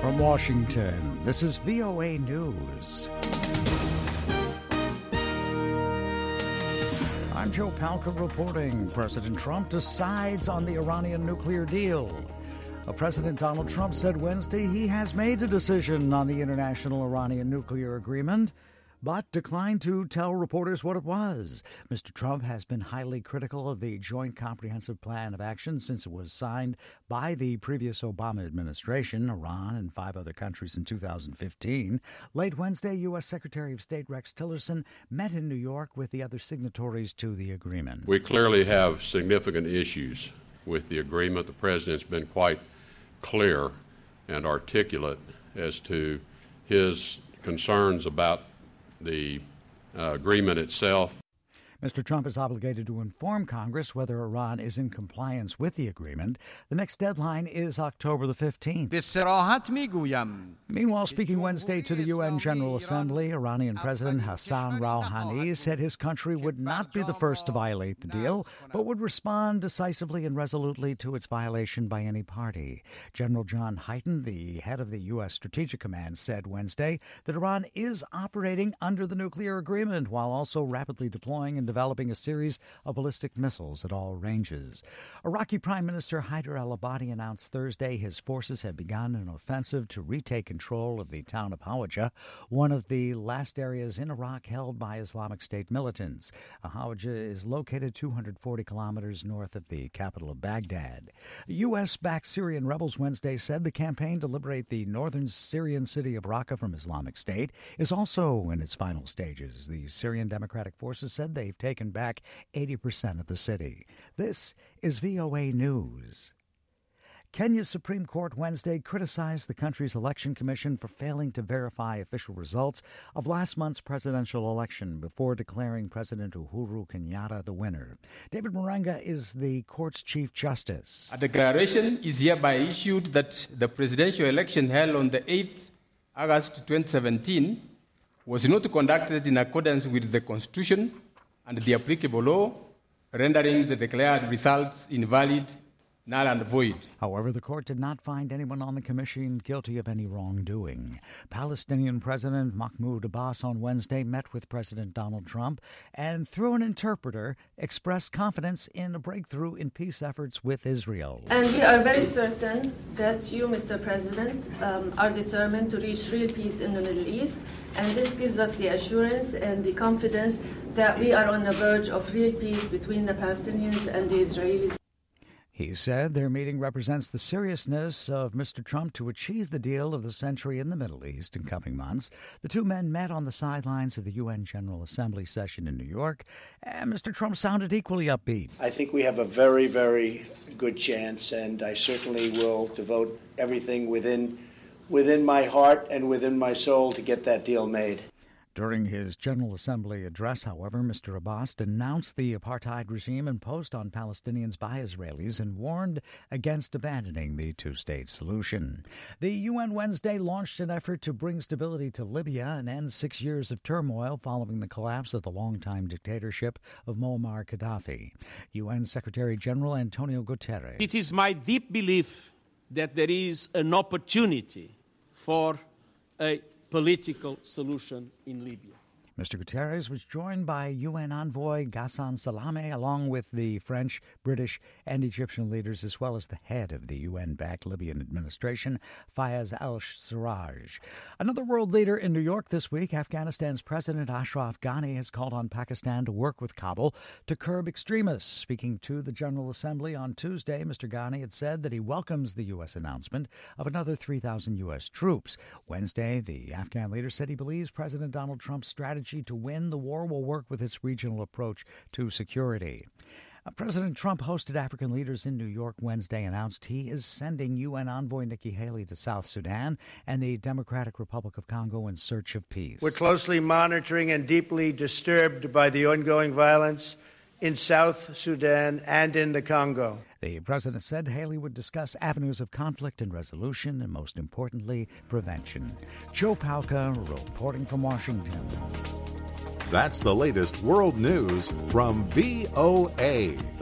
From Washington, this is VOA News. I'm Joe Palca reporting. President Trump decides on the Iranian nuclear deal. President Donald Trump said Wednesday he has made a decision on the international Iranian nuclear agreement, but declined to tell reporters what it was. Mr. Trump has been highly critical of the Joint Comprehensive Plan of Action since it was signed by the previous Obama administration, Iran, and 5 other countries in 2015. Late Wednesday, U.S. Secretary of State Rex Tillerson met in New York with the other signatories to the agreement. We clearly have significant issues with the agreement. The president's been quite clear and articulate as to his concerns about the agreement itself. Mr. Trump is obligated to inform Congress whether Iran is in compliance with the agreement. The next deadline is October the 15th. Meanwhile, speaking Wednesday to the UN General Assembly, Iranian President Hassan Rouhani said his country would not be the first to violate the deal, but would respond decisively and resolutely to its violation by any party. General John Hyten, the head of the U.S. Strategic Command, said Wednesday that Iran is operating under the nuclear agreement while also rapidly deploying and developing a series of ballistic missiles at all ranges. Iraqi Prime Minister Haider al-Abadi announced Thursday his forces have begun an offensive to retake control of the town of Hawija, one of the last areas in Iraq held by Islamic State militants. Hawija is located 240 kilometers north of the capital of Baghdad. U.S.-backed Syrian rebels Wednesday said the campaign to liberate the northern Syrian city of Raqqa from Islamic State is also in its final stages. The Syrian Democratic Forces said they've taken back 80% of the city. This is VOA News. Kenya's Supreme Court Wednesday criticized the country's election commission for failing to verify official results of last month's presidential election before declaring President Uhuru Kenyatta the winner. David Muranga is the court's chief justice. A declaration is hereby issued that the presidential election held on the 8th August 2017 was not conducted in accordance with the Constitution and the applicable law, rendering the declared results invalid, null and void. However, the court did not find anyone on the commission guilty of any wrongdoing. Palestinian President Mahmoud Abbas on Wednesday met with President Donald Trump and, through an interpreter, expressed confidence in a breakthrough in peace efforts with Israel. And we are very certain that you, Mr. President, are determined to reach real peace in the Middle East, and this gives us the assurance and the confidence that we are on the verge of real peace between the Palestinians and the Israelis. He said their meeting represents the seriousness of Mr. Trump to achieve the deal of the century in the Middle East in coming months. The two men met on the sidelines of the UN General Assembly session in New York, and Mr. Trump sounded equally upbeat. I think we have a very, very good chance, and I certainly will devote everything within my heart and within my soul to get that deal made. During his General Assembly address, however, Mr. Abbas denounced the apartheid regime imposed on Palestinians by Israelis and warned against abandoning the two-state solution. The UN Wednesday launched an effort to bring stability to Libya and end 6 years of turmoil following the collapse of the longtime dictatorship of Muammar Gaddafi. UN Secretary-General Antonio Guterres. It is my deep belief that there is an opportunity for a political solution in Libya. Mr. Guterres was joined by UN envoy Ghassan Salameh, along with the French, British, and Egyptian leaders, as well as the head of the UN-backed Libyan administration, Fayez al-Sarraj. Another world leader in New York this week, Afghanistan's President Ashraf Ghani, has called on Pakistan to work with Kabul to curb extremists. Speaking to the General Assembly on Tuesday, Mr. Ghani had said that he welcomes the U.S. announcement of another 3,000 U.S. troops. Wednesday, the Afghan leader said he believes President Donald Trump's strategy to win the war will work with its regional approach to security. President Trump hosted African leaders in New York Wednesday, announced he is sending UN envoy Nikki Haley to South Sudan and the Democratic Republic of Congo in search of peace. We're closely monitoring and deeply disturbed by the ongoing violence in South Sudan and in the Congo. The president said Haley would discuss avenues of conflict and resolution and, most importantly, prevention. Joe Palca reporting from Washington. That's the latest world news from VOA.